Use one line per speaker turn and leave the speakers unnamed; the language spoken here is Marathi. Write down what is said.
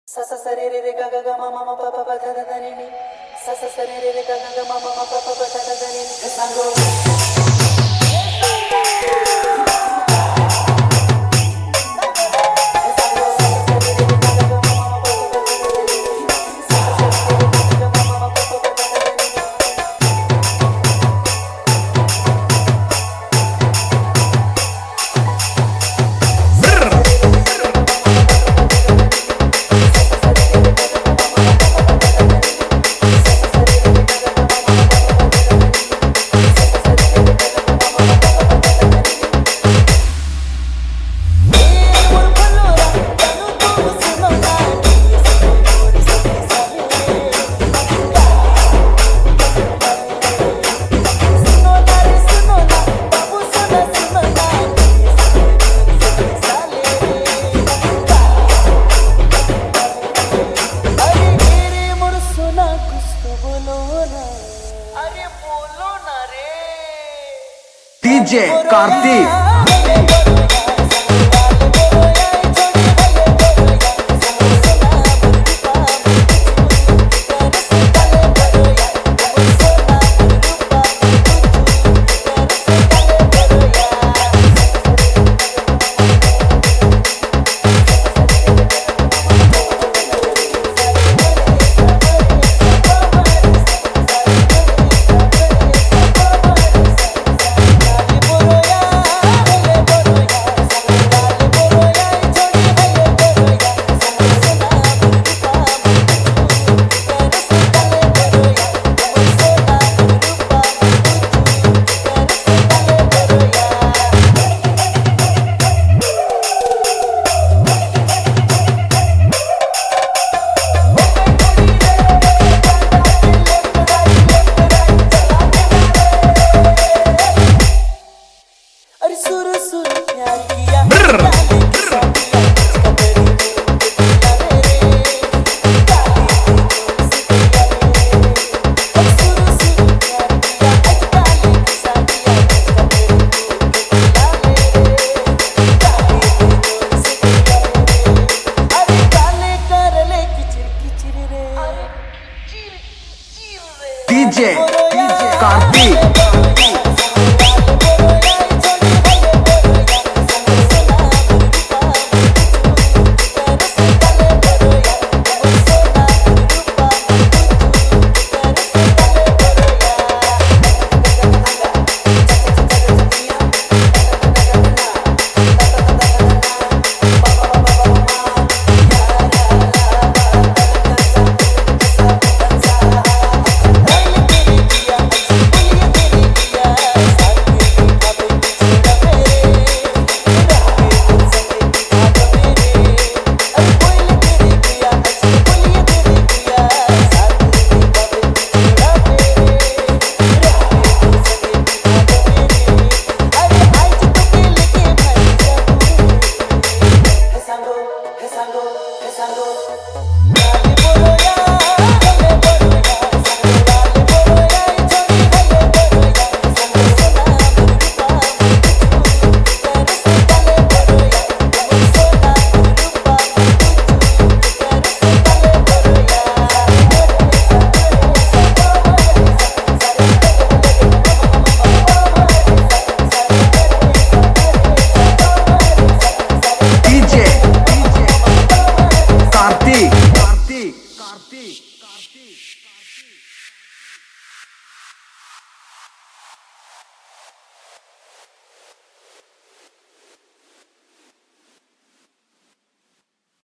सा सा सा रे रे रे गा गा गा मा मा मा पा पा पा धा धा धा नी नी सा सा सा रे रे रे गा गा गा मा मा मा पा पा पा धा धा धा नी नी हे सांगो
डीजे कार्तिक डीजे कार्तिक कार्तिक